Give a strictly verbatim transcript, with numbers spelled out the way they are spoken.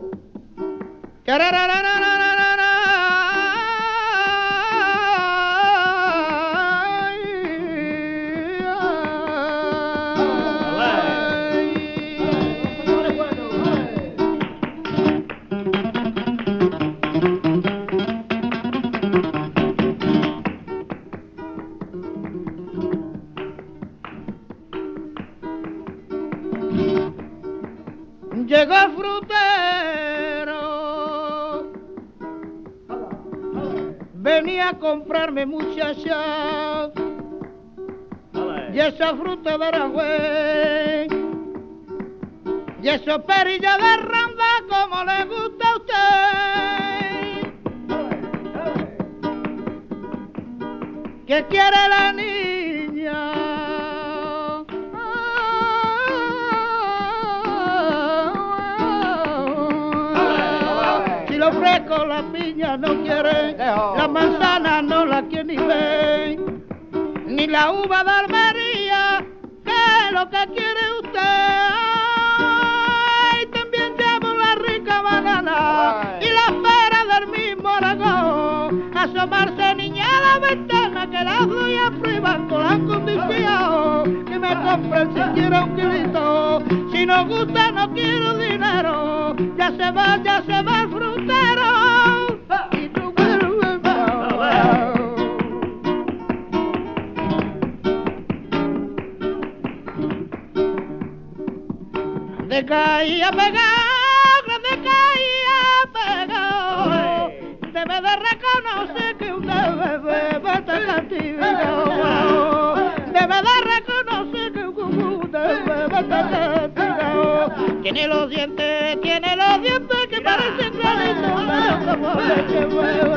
Llegó el frutero, venía a comprarme muchacha, y esa fruta de Aragüey, y esos perillos de randa como le gusta a usted. ¿Qué quiere la niña? Le ofrezco la piña, no quiere, la manzana no la quiere ni ver, ni la uva de Almería, que es lo que quiere usted. Ay, también llevo la rica banana y la pera del mismo Aragón. Asomarse niña a la ventana que las doy a prueba con la condición que me compren siquiera un kilito. Si no gusta no quiero dinero, ya se va, ya se va el frutero. Y tú vuelves más. De caía pegado, de caía pegado, debe de reconocer que usted bebe bastante castigado, debe de reconocer que usted bebe bastante castigado. Tiene los dientes, tiene los dientes que parecen granitos, como leche huevo.